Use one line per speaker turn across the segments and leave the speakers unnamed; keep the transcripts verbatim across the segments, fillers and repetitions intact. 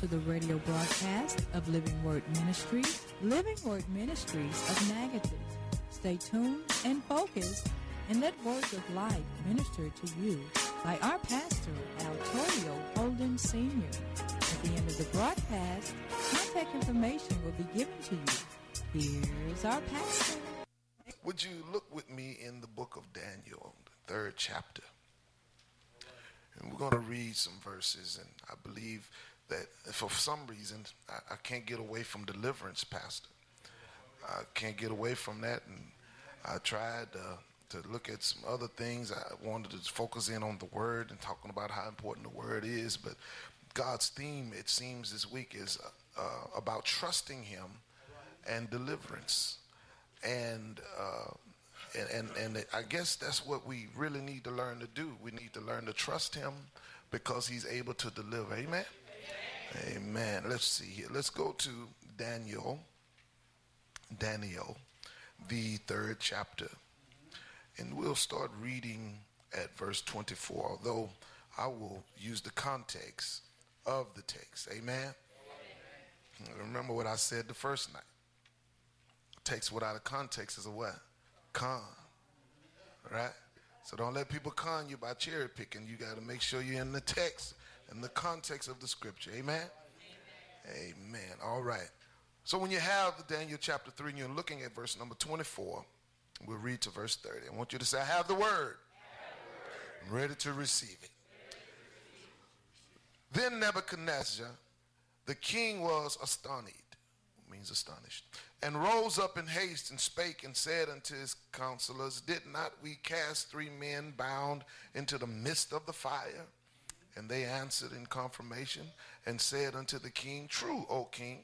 to the radio broadcast of Living Word Ministries, Living Word Ministries of Natchitoches. Stay tuned and focused and let words of life minister to you by our pastor, Altorio Holden Senior At the end of the broadcast, contact information will be given to you. Here's our pastor.
Would you look with me in the book of Daniel, the third chapter? And we're going to read some verses, and I believe that for some reason I, I can't get away from deliverance, Pastor. I can't get away from that, and I tried uh, to look at some other things. I wanted to focus in on the word and talking about how important the word is, but God's theme, it seems, this week is uh, about trusting him and deliverance. And, uh, and, and, and I guess that's what we really need to learn to do. We need to learn to trust him because he's able to deliver. Amen? Amen. Amen. Let's see here. Let's go to Daniel, Daniel, the third chapter. And we'll start reading at verse twenty-four, although I will use the context of the text. Amen? Amen. Remember what I said the first night. Text without a context is a what? Con. Right? So don't let people con you by cherry picking. You got to make sure you're in the text and the context of the scripture. Amen? Amen? Amen. All right. So when you have Daniel chapter three and you're looking at verse number twenty-four, we'll read to verse thirty. I want you to say, I have the word. Have the word. I'm ready to receive it. Then Nebuchadnezzar, the king, was astonished, means astonished, and rose up in haste and spake and said unto his counselors, did not we cast three men bound into the midst of the fire? And they answered in confirmation and said unto the king, true, O king.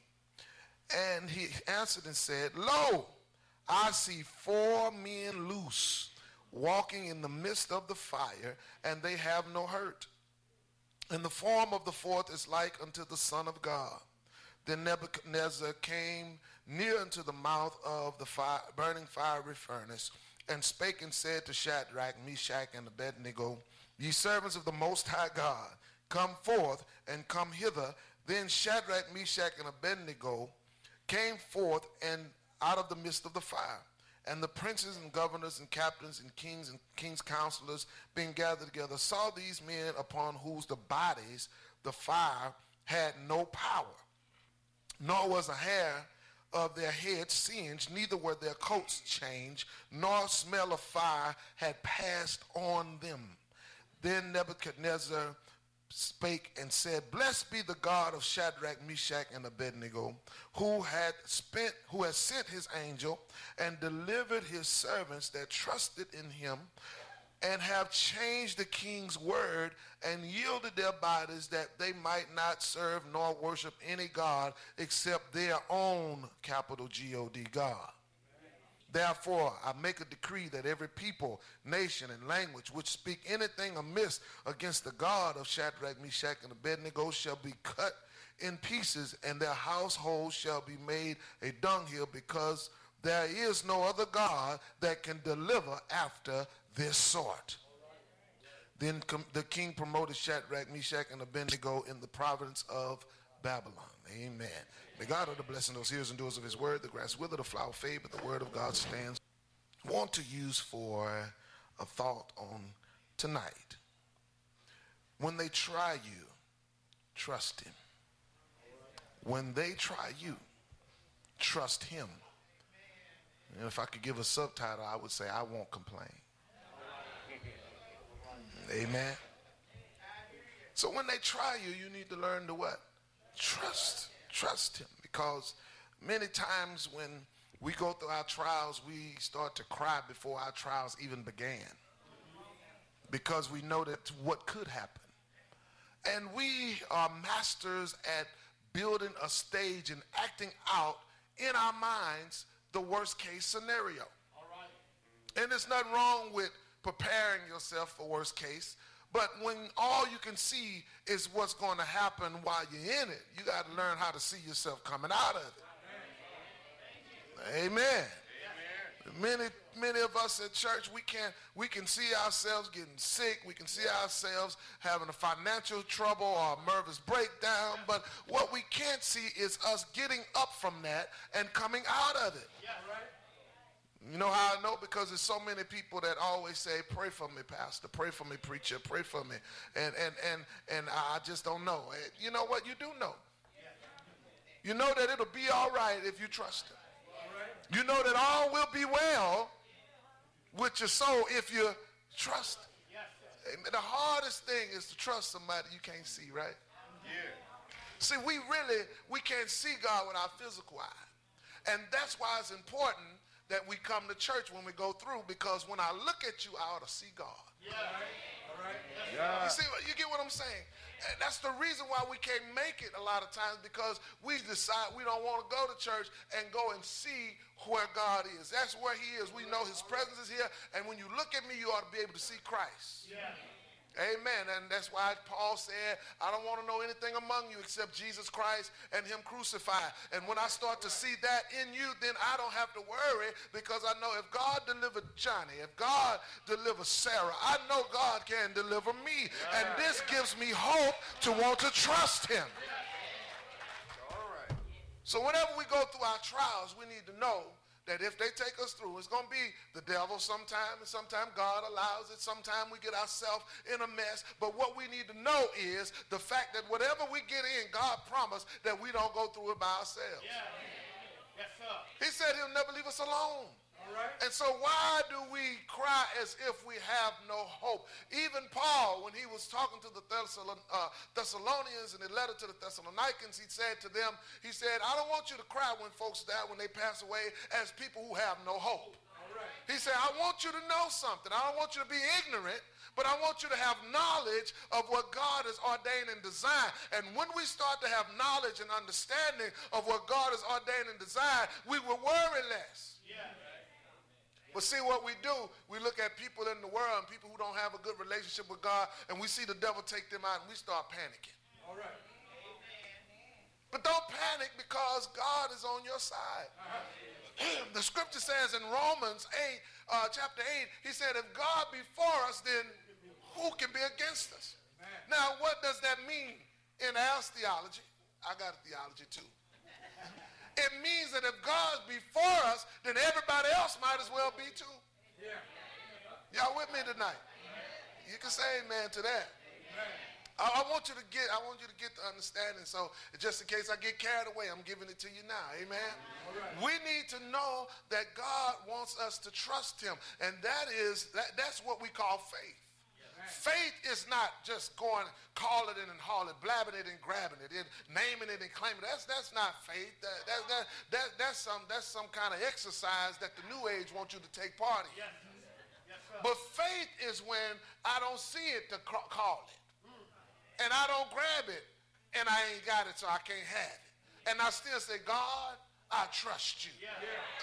And he answered and said, lo, I see four men loose, walking in the midst of the fire, and they have no hurt. And the form of the fourth is like unto the Son of God. Then Nebuchadnezzar came near unto the mouth of the fire, burning fiery furnace, and spake and said to Shadrach, Meshach, and Abednego, ye servants of the Most High God, come forth and come hither. Then Shadrach, Meshach, and Abednego came forth and out of the midst of the fire. And the princes and governors and captains and kings and kings' counselors, being gathered together, saw these men upon whose the bodies the fire had no power, nor was a hair of their heads singed, neither were their coats changed, nor smell of fire had passed on them. Then Nebuchadnezzar spake and said, blessed be the God of Shadrach, Meshach, and Abednego, who had spent, who has sent his angel and delivered his servants that trusted in him, and have changed the king's word and yielded their bodies that they might not serve nor worship any God except their own, capital G O D, God. Therefore, I make a decree that every people, nation, and language which speak anything amiss against the God of Shadrach, Meshach, and Abednego shall be cut in pieces, and their household shall be made a dunghill, because there is no other God that can deliver after this sort. Then com- the king promoted Shadrach, Meshach, and Abednego in the province of Babylon. Amen. May God of the blessing those hearers and doers of his word. The grass wither, the flower fade, but the word of God stands. I want to use for a thought on tonight. When they try you, trust him. When they try you, trust him. And if I could give a subtitle, I would say, I won't complain. Amen. So when they try you, you need to learn to what? Trust. Trust him. Because many times when we go through our trials, we start to cry before our trials even began. Because we know that what could happen. And we are masters at building a stage and acting out in our minds the worst case scenario. All right. And there's nothing wrong with preparing yourself for worst case, but when all you can see is what's going to happen while you're in it, you got to learn how to see yourself coming out of it. Amen. Amen. Amen. Many, many of us at church, we can we can see ourselves getting sick. We can see ourselves having a financial trouble or a nervous breakdown. But what we can't see is us getting up from that and coming out of it. Yeah, right. You know how I know? Because there's so many people that always say, pray for me, pastor, pray for me, preacher, pray for me. And, and, and, and I just don't know. You know what? You do know. You know that it'll be all right if you trust him. You know that all will be well with your soul if you trust him. The hardest thing is to trust somebody you can't see, right? Yeah. See, we really, we can't see God with our physical eye. And that's why it's important that we come to church when we go through, because when I look at you, I ought to see God. Yeah. All right. Yeah. You see, you get what I'm saying? And that's the reason why we can't make it a lot of times, because we decide we don't want to go to church and go and see where God is. That's where he is. We know his presence is here. And when you look at me, you ought to be able to see Christ. Yeah. Amen. And that's why Paul said, I don't want to know anything among you except Jesus Christ and him crucified. And when I start to see that in you, then I don't have to worry, because I know if God delivered Johnny, if God delivered Sarah, I know God can deliver me. And this gives me hope to want to trust him. All right. So whenever we go through our trials, we need to know that if they take us through, it's going to be the devil sometime, and sometimes God allows it. Sometimes we get ourselves in a mess. But what we need to know is the fact that whatever we get in, God promised that we don't go through it by ourselves. Yeah. Yes, sir. He said he'll never leave us alone. All right. And so why do we cry as if we have no hope? Even Paul, when he was talking to the Thessalonians in the letter to the Thessalonians, he said to them, he said, I don't want you to cry when folks die, when they pass away, as people who have no hope. All right. He said, I want you to know something. I don't want you to be ignorant, but I want you to have knowledge of what God has ordained and designed. And when we start to have knowledge and understanding of what God has ordained and designed, we will worry less. Yeah. But see what we do, we look at people in the world and people who don't have a good relationship with God, and we see the devil take them out and we start panicking. All right. But don't panic, because God is on your side. Uh-huh. The scripture says in Romans eight, uh, chapter eight, he said, if God be for us, then who can be against us? Amen. Now, what does that mean in our theology? I got a theology too. It means that if God be for us, then everybody else might as well be too. Yeah. Y'all with me tonight? Amen. You can say amen to that. I, I want you to get, I want you to get the understanding. So just in case I get carried away, I'm giving it to you now. Amen. Right. We need to know that God wants us to trust him. And that is, that, that's what we call faith. Faith is not just going, calling it and hauling, blabbing it and grabbing it, and naming it and claiming it. That's, that's not faith. That, that, that, that, that's, some, that's some kind of exercise that the New Age wants you to take part in. Yes. Yes, but faith is when I don't see it to call it. And I don't grab it, and I ain't got it, so I can't have it. And I still say, God, I trust you. Yeah.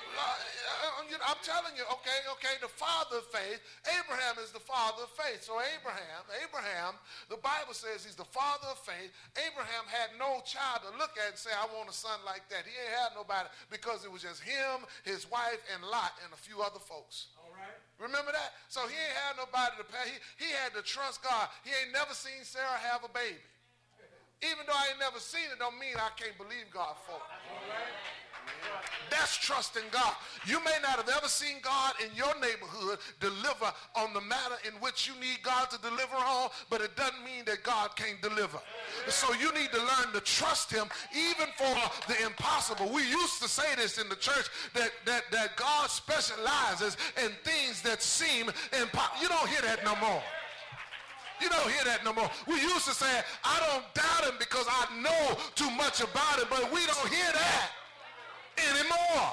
Uh, I'm telling you, okay, okay, the father of faith, Abraham is the father of faith. So Abraham, Abraham, the Bible says he's the father of faith. Abraham had no child to look at and say, I want a son like that. He ain't had nobody, because it was just him, his wife, and Lot, and a few other folks. All right. Remember that? So he ain't had nobody to pay. He, he had to trust God. He ain't never seen Sarah have a baby. Even though I ain't never seen it, don't mean I can't believe God for it. All right. That's trusting God. You may not have ever seen God in your neighborhood deliver on the matter in which you need God to deliver on, but it doesn't mean that God can't deliver. So you need to learn to trust him even for the impossible. We used to say this in the church, that, that, that God specializes in things that seem impossible. You don't hear that no more. You don't hear that no more. We used to say, I don't doubt him because I know too much about him, but we don't hear that anymore.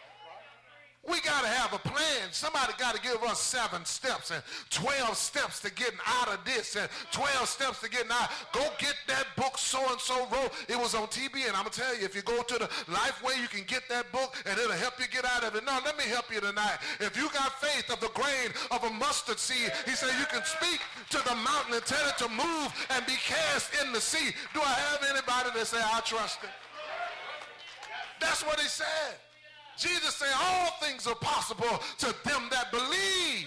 We got to have a plan. Somebody got to give us seven steps and twelve steps to getting out of this and twelve steps to getting out. Go get that book so-and-so wrote. It was on T V, and I'm going to tell you, if you go to the Lifeway, you can get that book, and it'll help you get out of it. No, let me help you tonight. If you got faith of the grain of a mustard seed, he said you can speak to the mountain and tell it to move and be cast in the sea. Do I have anybody that say, I trust him? That's what he said. Jesus said all things are possible to them that believe.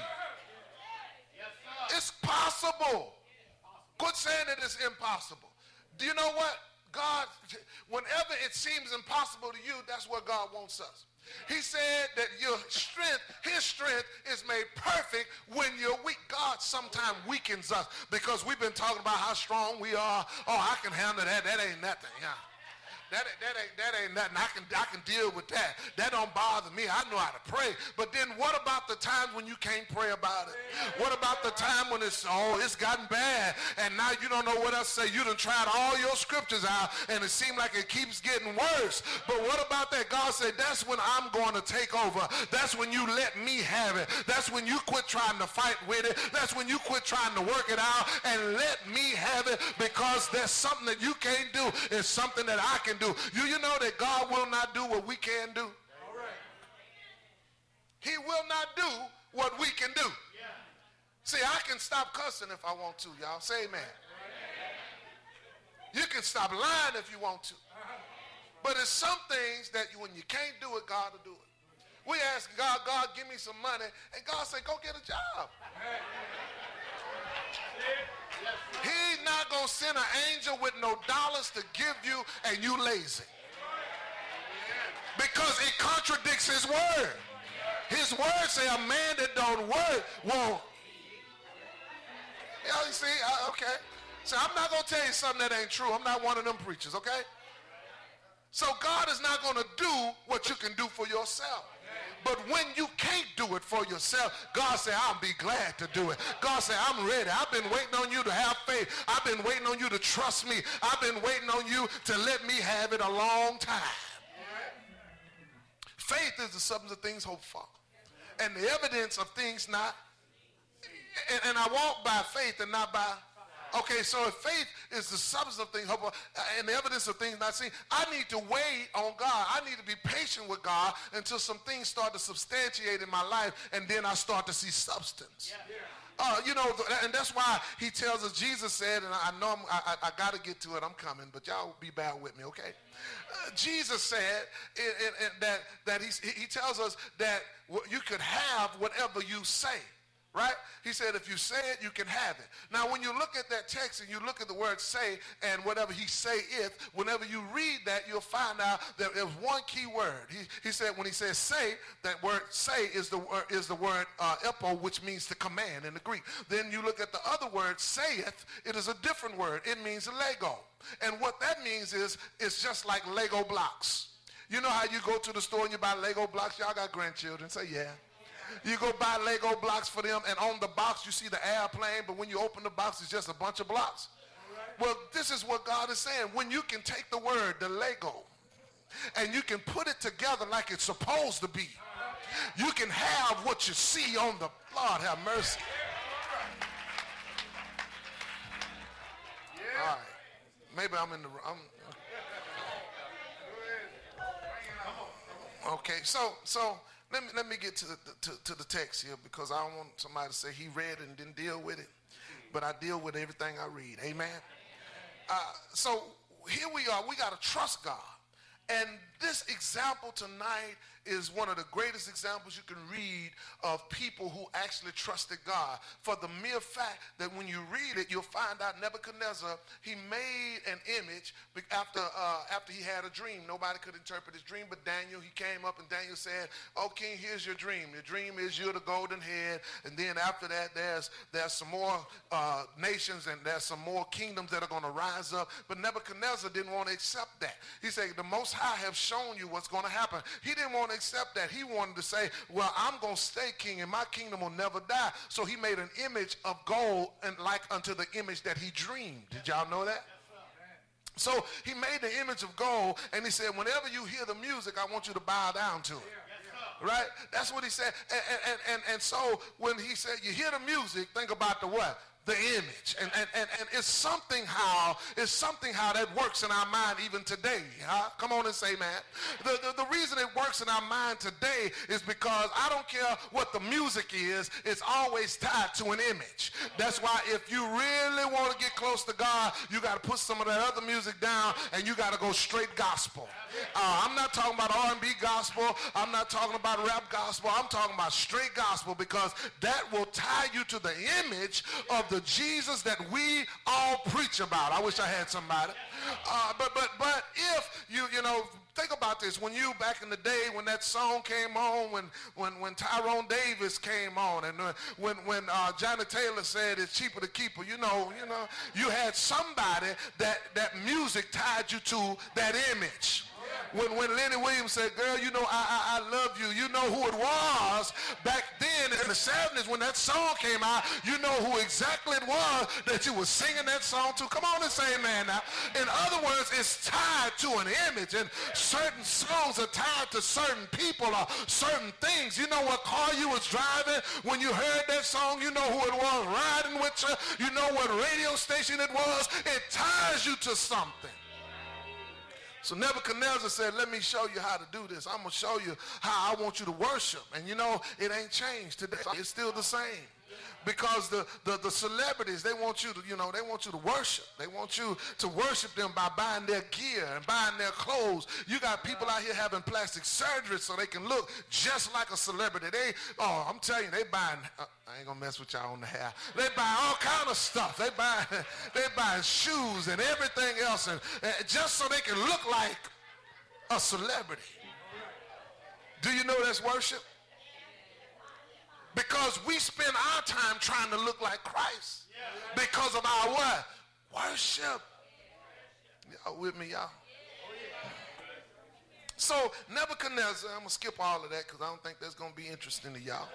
It's possible. Quit saying it is impossible. Do you know what? God, whenever it seems impossible to you, that's where God wants us. He said that your strength, his strength is made perfect when you're weak. God sometimes weakens us because we've been talking about how strong we are. Oh, I can handle that. That ain't nothing. Yeah. That, that, ain't, that ain't nothing. I can, I can deal with that. That don't bother me. I know how to pray. But then what about the times when you can't pray about it? What about the time when it's, oh, it's gotten bad, and now you don't know what else to say? You done tried all your scriptures out, and it seems like it keeps getting worse. But what about that? God said, that's when I'm going to take over. That's when you let me have it. That's when you quit trying to fight with it. That's when you quit trying to work it out and let me have it, because there's something that you can't do. It's something that I can do. You, you know that God will not do what we can do. All right. He will not do what we can do. Yeah. See, I can stop cussing if I want to, y'all. Say amen. You can stop lying if you want to. But it's some things that you, when you can't do it, God will do it. We ask God, God, give me some money. And God said, go get a job. He's not going to send an angel with no dollars to give you and you lazy. Because it contradicts his word. His word say a man that don't work won't. You know, you see, uh, okay. So I'm not going to tell you something that ain't true. I'm not one of them preachers, okay? So God is not going to do what you can do for yourself. But when you can't do it for yourself, God said, I'll be glad to do it. God said, I'm ready. I've been waiting on you to have faith. I've been waiting on you to trust me. I've been waiting on you to let me have it a long time. Faith is the substance of things hoped for, and the evidence of things not. And, and I walk by faith and not by. Okay, so if faith is the substance of things hoped for and the evidence of things not seen, I need to wait on God. I need to be patient with God until some things start to substantiate in my life, and then I start to see substance. Yeah. Uh, you know, and that's why he tells us, Jesus said, and I know I'm, I, I got to get to it, I'm coming, but y'all be bad with me, okay? Uh, Jesus said in, in, in that, that he, he tells us that you could have whatever you say. Right? He said, if you say it, you can have it. Now, when you look at that text and you look at the word say and whatever he saith, whenever you read that, you'll find out that there's one key word. He, he said, when he says say, that word say is the, word is the word uh, epo, which means to command in the Greek. Then you look at the other word, saith, it is a different word. It means Lego. And what that means is, it's just like Lego blocks. You know how you go to the store and you buy Lego blocks? Y'all got grandchildren. Say, yeah. You go buy Lego blocks for them, and on the box you see the airplane, but when you open the box, it's just a bunch of blocks. Well, this is what God is saying. When you can take the word, the Lego, and you can put it together like it's supposed to be, you can have what you see on the, Lord have mercy. All right. Maybe I'm in the, I'm, okay, so, so, Let me, let me get to the, to, to the text here, because I don't want somebody to say he read it and didn't deal with it. But I deal with everything I read. Amen? Uh, so here we are. We got to trust God. And this example tonight is one of the greatest examples you can read of people who actually trusted God. For the mere fact that when you read it, you'll find out Nebuchadnezzar, he made an image after, uh, after he had a dream. Nobody could interpret his dream but Daniel. He came up and Daniel said, oh, king, here's your dream. Your dream is you're the golden head. And then after that, there's, there's some more uh, nations and there's some more kingdoms that are going to rise up. But Nebuchadnezzar didn't want to accept that. He said, the Most High have shown you what's going to happen. He didn't want to accept that. He wanted to say, well, I'm going to stay king and my kingdom will never die. So he made an image of gold and like unto the image that he dreamed. Did y'all know that? So he made the image of gold, and he said, whenever you hear the music, I want you to bow down to it. Right? That's what he said. And, and, and, and so when he said, you hear the music, think about the what? the image. And, and, and, and it's something how, it's something how that works in our mind even today. Huh? Come on and say, man. The, the, the reason it works in our mind today is because I don't care what the music is, it's always tied to an image. That's why if you really want to get close to God, you got to put some of that other music down and you got to go straight gospel. Uh, I'm not talking about R and B gospel. I'm not talking about rap gospel. I'm talking about straight gospel, because that will tie you to the image of the Jesus that we all preach about. I wish I had somebody. Uh, but but but if you you know think about this, when you back in the day when that song came on, when when when Tyrone Davis came on, and uh, when when uh, Johnny Taylor said it's cheaper to keep her, you know you know you had somebody that that music tied you to that image. When, when Lenny Williams said, girl, you know, I, I, I love you. You know who it was back then in the seventies when that song came out. You know who exactly it was that you were singing that song to. Come on and say amen now. In other words, it's tied to an image, and certain songs are tied to certain people or certain things. You know what car you was driving when you heard that song? You know who it was riding with you. You know what radio station it was. It ties you to something. So Nebuchadnezzar said, let me show you how to do this. I'm going to show you how I want you to worship. And you know, it ain't changed today. It's still the same. Because the, the, the celebrities, they want you to, you know, they want you to worship. They want you to worship them by buying their gear and buying their clothes. You got people out here having plastic surgery so they can look just like a celebrity. They, oh, I'm telling you, they buying, uh, I ain't gonna mess with y'all on the hair. They buy all kind of stuff. They buy, they buying shoes and everything else, and uh, just so they can look like a celebrity. Do you know that's worship? Because we spend our time trying to look like Christ because of our what? Worship. Y'all with me, y'all? So Nebuchadnezzar, I'm going to skip all of that because I don't think that's going to be interesting to y'all.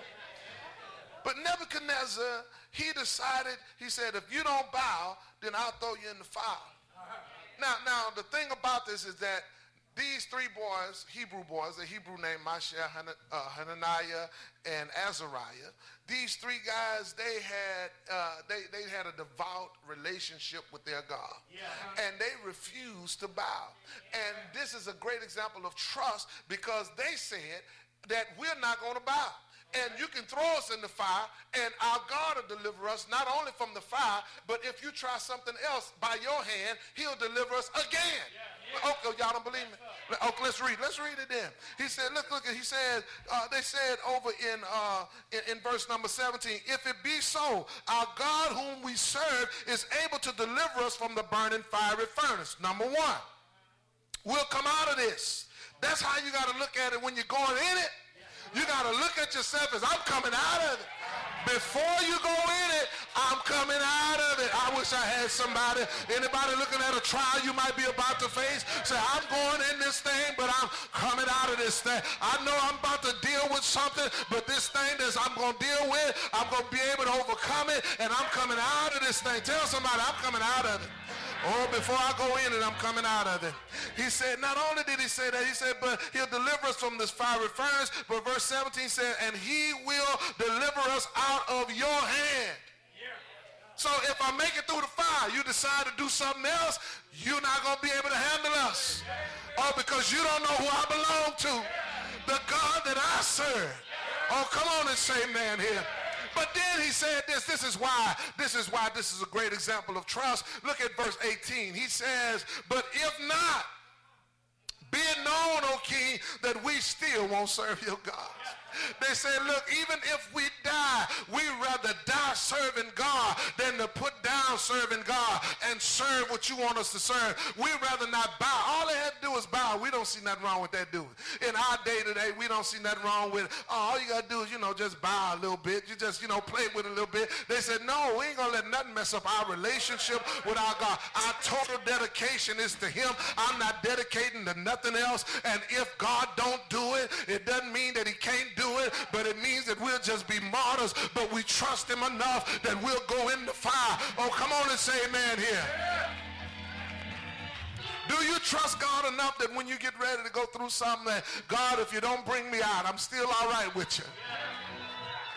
But Nebuchadnezzar, he decided, he said, if you don't bow, then I'll throw you in the fire. Now, now the thing about this is that these three boys, Hebrew boys, a Hebrew named Mishael, Hananiah, and Azariah, these three guys, they had uh, they, they had a devout relationship with their God. Yeah. And they refused to bow. And this is a great example of trust, because they said that we're not going to bow. And you can throw us in the fire, and our God will deliver us not only from the fire, but if you try something else by your hand, he'll deliver us again. Yeah. Okay, y'all don't believe me? Okay, let's read. Let's read it then. He said, look, look, he said, uh, they said over in, uh, in, in verse number seventeen, if it be so, our God whom we serve is able to deliver us from the burning fiery furnace. Number one, we'll come out of this. That's how you got to look at it when you're going in it. You got to look at yourself as I'm coming out of it. Before you go in it, I'm coming out of it. I wish I had somebody, anybody looking at a trial you might be about to face, say, I'm going in this thing, but I'm coming out of this thing. I know I'm about to deal with something, but this thing that I'm going to deal with, I'm going to be able to overcome it, and I'm coming out of this thing. Tell somebody, I'm coming out of it. Oh, before I go in it, I'm coming out of it. He said, not only did he say that, he said, but he'll deliver us from this fiery furnace. But verse seventeen said, and he will deliver us out of your hand. Yeah. So if I make it through the fire, you decide to do something else, you're not going to be able to handle us. Oh, because you don't know who I belong to. The God that I serve. Oh, come on and say amen here. But then he said this, this is why, this is why this is a great example of trust. Look at verse eighteen. He says, but if not, be it known, O king, that we still won't serve your gods. They say, look, even if we die, we rather die serving God than to put down serving God and serve what you want us to serve. We'd rather not bow. All they had to do is bow. We don't see nothing wrong with that, do we? In our day today, we don't see nothing wrong with it. Oh, all you got to do is, you know, just bow a little bit. You just, you know, play with it a little bit. They said, no, we ain't going to let nothing mess up our relationship with our God. Our total dedication is to him. I'm not dedicating to nothing else. And if God don't do it, it doesn't mean that he can't do it, but it means that we'll just be martyrs, but we trust him enough that we'll go in the fire. Oh, come on and say amen here. Do you trust God enough that when you get ready to go through something that, God, if you don't bring me out, I'm still all right with you?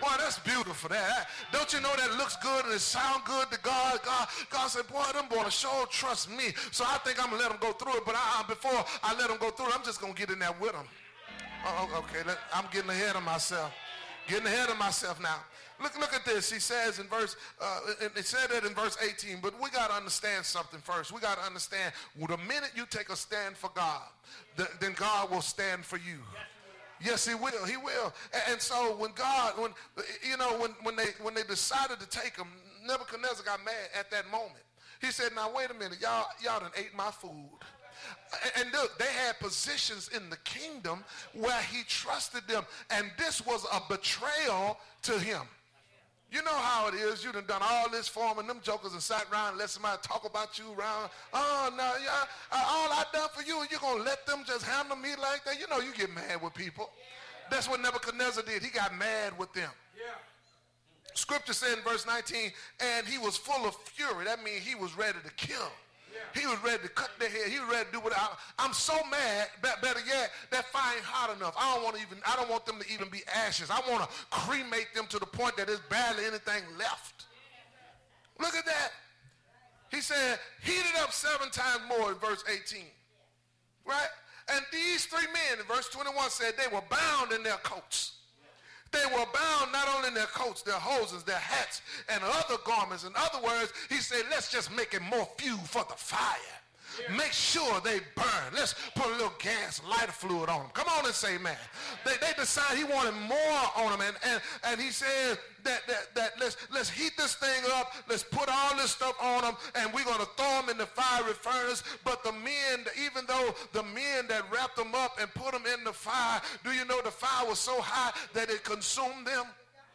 Boy, that's beautiful. That, don't you know that looks good and it sounds good to God? God, God said, boy, them boys sure trust me. So I think I'm going to let them go through it. But I, before I let them go through it, I'm just going to get in there with them. Oh, okay, let, I'm getting ahead of myself. Getting ahead of myself now. Look, look at this. He says in verse, uh, it, it said that in verse eighteen, but we got to understand something first. We got to understand, well, the minute you take a stand for God, the, then God will stand for you. Yes, he will. He will. And, and so when God, when you know, when, when they when they decided to take him, Nebuchadnezzar got mad at that moment. He said, now wait a minute, y'all, y'all done ate my food. And look, they had positions in the kingdom where he trusted them. And this was a betrayal to him. You know how it is. You done done all this for them, and them jokers and sat around and let somebody talk about you around. Oh, no, yeah, all I done for you, and you're going to let them just handle me like that? You know you get mad with people. That's what Nebuchadnezzar did. He got mad with them. Yeah. Scripture said in verse nineteen, and he was full of fury. That means he was ready to kill. He was ready to cut their head. He was ready to do what I, I'm so mad, better yet, that fire ain't hot enough. I don't want to even, I don't want them to even be ashes. I want to cremate them to the point that there's barely anything left. Look at that. He said, heated up seven times more in verse eighteen. Right? And these three men in verse twenty-one said they were bound in their coats. They were bound not only in their coats, their hoses, their hats, and other garments. In other words, he said, let's just make it more fuel for the fire. Yeah. Make sure they burn. Let's put a little gas, lighter fluid on them. Come on and say, man. They, they decided he wanted more on them. And, and, and he said that, that, that let's, let's heat this thing up. Let's put all this stuff on them. And we're going to throw them in the fiery furnace. But the men, even though the men that wrapped them up and put them in the fire, do you know the fire was so hot that it consumed them?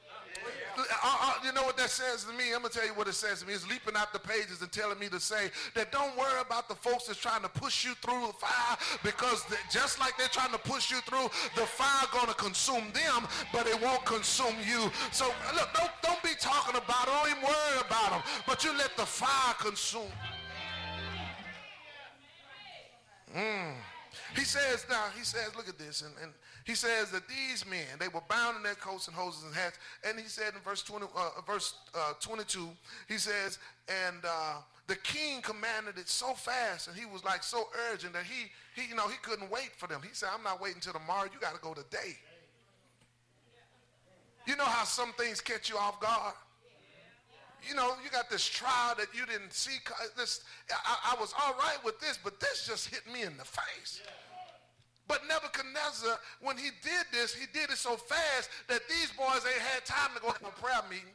Uh, uh, you know what that says to me? I'm going to tell you what it says to me. It's leaping out the pages and telling me to say that don't worry about the folks that's trying to push you through the fire, because they, just like they're trying to push you through, the fire going to consume them, but it won't consume you. So look, don't, don't be talking about it. Don't even worry about them, but you let the fire consume. Mm. He says now, he says, look at this, and, and he says that these men, they were bound in their coats and hoses and hats. And he said in verse twenty, uh, verse uh, twenty-two, he says, and uh, the king commanded it so fast, and he was like so urgent that he, he, you know, he couldn't wait for them. He said, I'm not waiting till tomorrow. You got to go today. You know how some things catch you off guard? You know, you got this trial that you didn't see. This, I, I was all right with this, but this just hit me in the face. But Nebuchadnezzar, when he did this, he did it so fast that these boys ain't had time to go to a prayer meeting.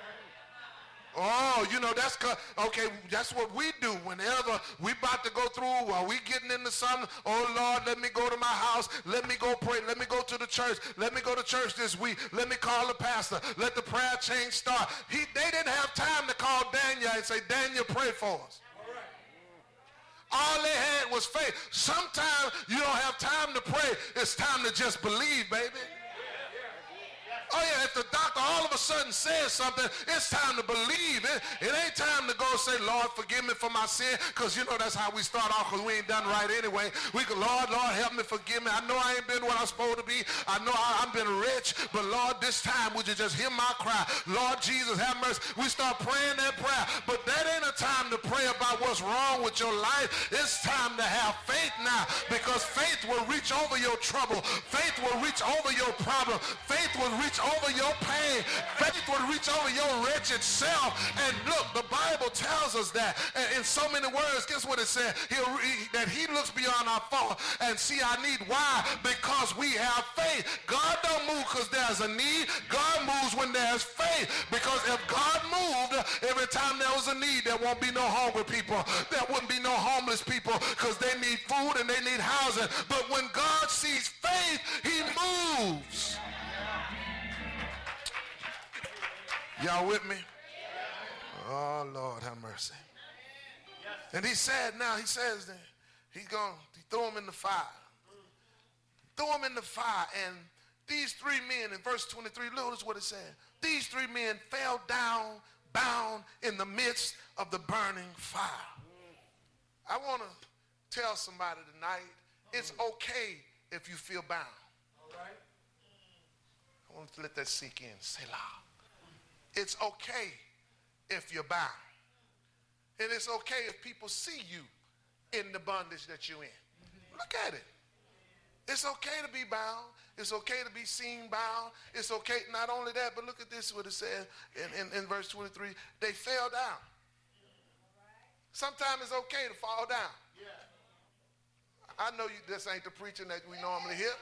Oh, you know, that's, okay, that's what we do whenever we about to go through, while we getting into something. Oh, Lord, let me go to my house. Let me go pray. Let me go to the church. Let me go to church this week. Let me call the pastor. Let the prayer chain start. He, they didn't have time to call Daniel and say, Daniel, pray for us. All they had was faith. Sometimes you don't have time to pray. It's time to just believe, baby. Oh, yeah, if the doctor all of a sudden says something, it's time to believe it. It ain't time to go say, Lord, forgive me for my sin, because, you know, that's how we start off, because we ain't done right anyway. We go, Lord, Lord, help me, forgive me. I know I ain't been what I'm supposed to be. I know I, I've been rich, but, Lord, this time, would you just hear my cry? Lord Jesus, have mercy. We start praying that prayer, but that ain't a time to pray about what's wrong with your life. It's time to have faith now, because faith will reach over your trouble. Faith will reach over your problem. Faith will reach over your pain. Faith will reach over your wretched self. And look, the Bible tells us that. And in so many words, guess what it said? He'll, he, that he looks beyond our fault and see our need. Why? Because we have faith. God don't move because there's a need. God moves when there's faith. Because if God moved every time there was a need, there won't be no hungry people. There wouldn't be no homeless people, because they need food and they need housing. But when God sees faith, he moves. Y'all with me? Oh, Lord, have mercy. And he said, now he says that he's going to throw him in the fire. Throw him in the fire. And these three men, in verse twenty-three, notice what it said. These three men fell down, bound in the midst of the burning fire. I want to tell somebody tonight, it's okay if you feel bound. I want to let that sink in. Selah. It's okay if you're bound. And it's okay if people see you in the bondage that you're in. Look at it. It's okay to be bound. It's okay to be seen bound. It's okay, not only that, but look at this, what it says in, in, in verse twenty-three. They fell down. Sometimes it's okay to fall down. I know you, this ain't the preaching that we normally hear.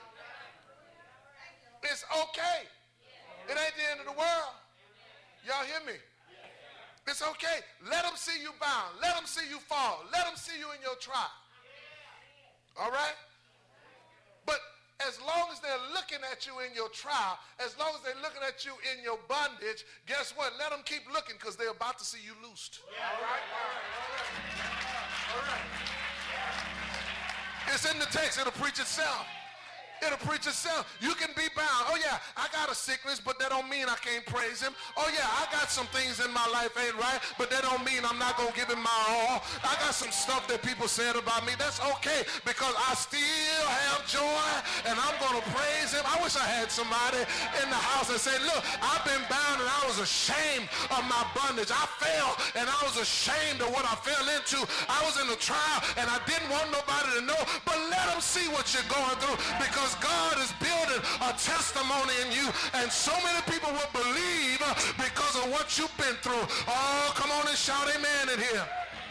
It's okay. It ain't the end of the world. Y'all hear me? It's okay. Let them see you bound. Let them see you fall. Let them see you in your trial. All right? But as long as they're looking at you in your trial, as long as they're looking at you in your bondage, guess what? Let them keep looking because they're about to see you loosed. All right? All right. All right. It's in the text. It'll preach itself. It'll preach itself. You can be bound. Oh, yeah, I got a sickness, but that don't mean I can't praise him. Oh, yeah, I got some things in my life ain't right, but that don't mean I'm not going to give him my all. I got some stuff that people said about me. That's okay because I still have joy, and I'm going to praise him. I wish I had somebody in the house that said, look, I've been bound, and I was ashamed of my bondage. I fell, and I was ashamed of what I fell into. I was in a trial, and I didn't want nobody to know, but let them see what you're going through because God is building a testimony in you, and so many people will believe because of what you've been through. Oh, come on and shout amen in here.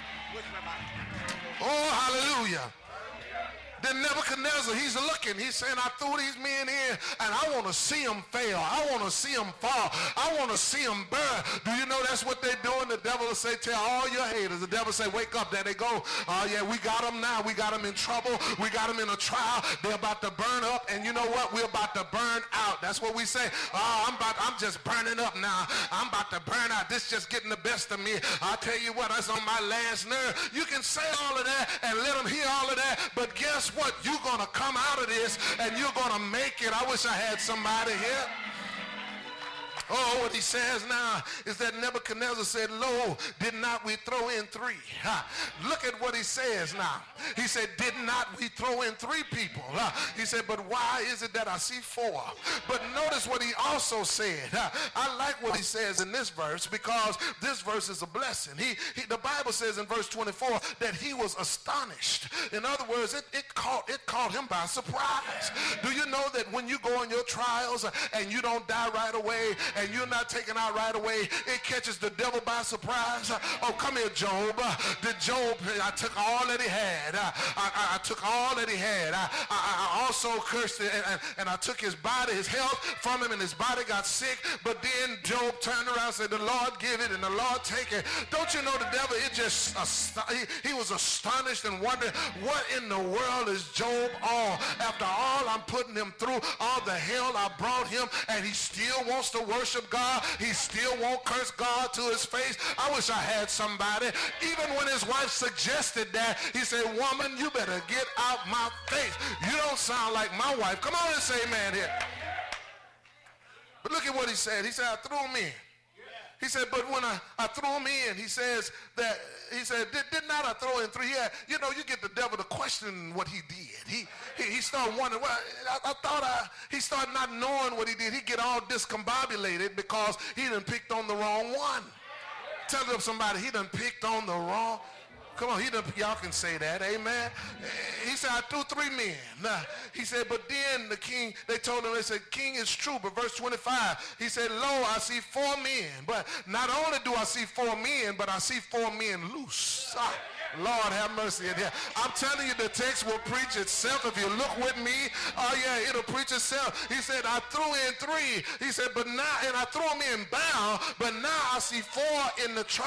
Oh, hallelujah. Then Nebuchadnezzar, he's looking. He's saying, I threw these men in, and I want to see them fail. I want to see them fall. I want to see them burn. Do you know that's what they're doing? The devil will say, tell all your haters. The devil will say, wake up. There they go. Oh, yeah, we got them now. We got them in trouble. We got them in a trial. They're about to burn up, and you know what? We're about to burn out. That's what we say. Oh, I'm about, I'm just burning up now. I'm about to burn out. This just getting the best of me. I'll tell you what, that's on my last nerve. You can say all of that and let them hear all of that, but guess what? You're going to come out of this and you're going to make it. I wish I had somebody here. Oh, what he says now is that Nebuchadnezzar said, lo, did not we throw in three? Ha. Look at what he says now. He said, did not we throw in three people? Ha. He said, but why is it that I see four? But notice what he also said. Ha. I like what he says in this verse because this verse is a blessing. He, he, the Bible says in verse twenty-four that he was astonished. In other words, it, it, caught, it caught him by surprise. Do you know that when you go in your trials and you don't die right away, and you're not taken out right away, it catches the devil by surprise? Oh, come here, Job. Did Job, I took all that he had. I, I, I took all that he had. I, I, I also cursed it, and, and, and I took his body, his health from him, and his body got sick. But then Job turned around and said, the Lord give it and the Lord take it. Don't you know the devil, it just, he, he was astonished and wondered, what in the world is Job on? After all I'm putting him through, all the hell I brought him, and he still wants to worship God. He still won't curse God to his face. I wish I had somebody. Even when his wife suggested that, he said, woman, you better get out my face. You don't sound like my wife. Come on and say amen here. But look at what he said. He said, I threw him in. He said, but when I, I threw him in, he says that, he said, did, did not I throw in three? Yeah, you know, you get the devil to question what he did. He he, he started wondering, well, I, I thought I, he started not knowing what he did. He get all discombobulated because he done picked on the wrong one. Tell them somebody, he done picked on the wrong. Come on, he done, y'all can say that, amen. He said, I threw three men. Now, he said, but then the king, they told him, they said, king, is true, but verse twenty-five, he said, lo, I see four men, but not only do I see four men, but I see four men loose. Ah, Lord have mercy in here. I'm telling you, the text will preach itself. If you look with me, oh yeah, it'll preach itself. He said, I threw in three. He said, but now, and I threw them in bound, but now I see four in the trial.